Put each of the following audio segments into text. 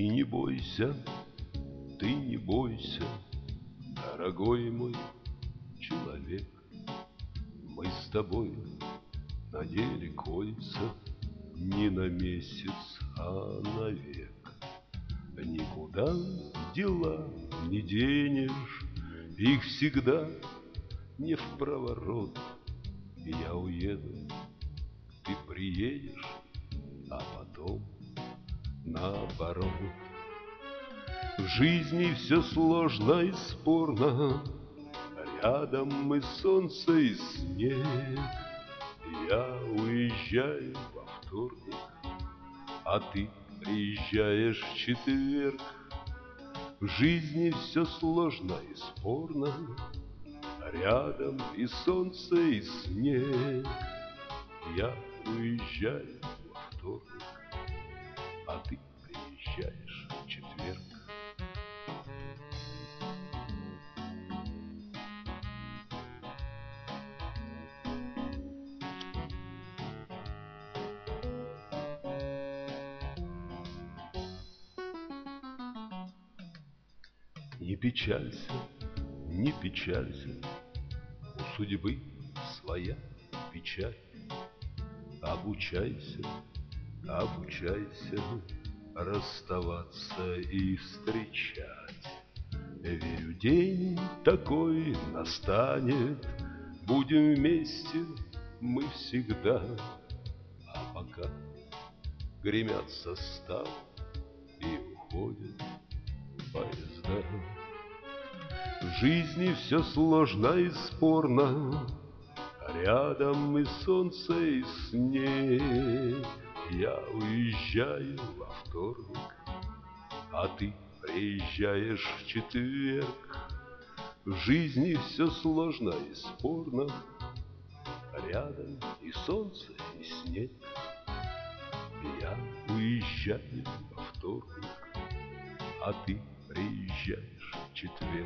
Ты не бойся, ты не бойся, дорогой мой человек. Мы с тобой надели кольца не на месяц, а на век. Никуда дела не денешь, их всегда не впроворот. Я уеду, ты приедешь, а потом наоборот. В жизни все сложно и спорно, рядом и солнце, и снег. Я уезжаю во вторник, а ты приезжаешь в четверг. В жизни все сложно и спорно, рядом и солнце, и снег. Я уезжаю во вторник, а ты приезжаешь в четверг. Не печалься, не печалься, у судьбы своя печаль. Обучайся, обучайся расставаться и встречать. Верю, день такой настанет, будем вместе мы всегда. А пока гремят составы и уходят поезда. В жизни все сложно и спорно, рядом и солнце, и снег. Я уезжаю во вторник, а ты приезжаешь в четверг. В жизни все сложно и спорно, рядом и солнце, и снег. Я уезжаю во вторник, а ты приезжаешь в четверг.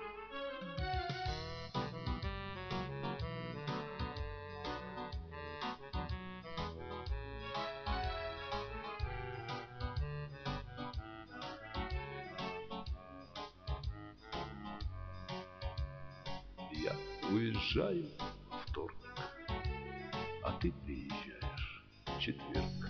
Я уезжаю во вторник, а ты приезжаешь в четверг.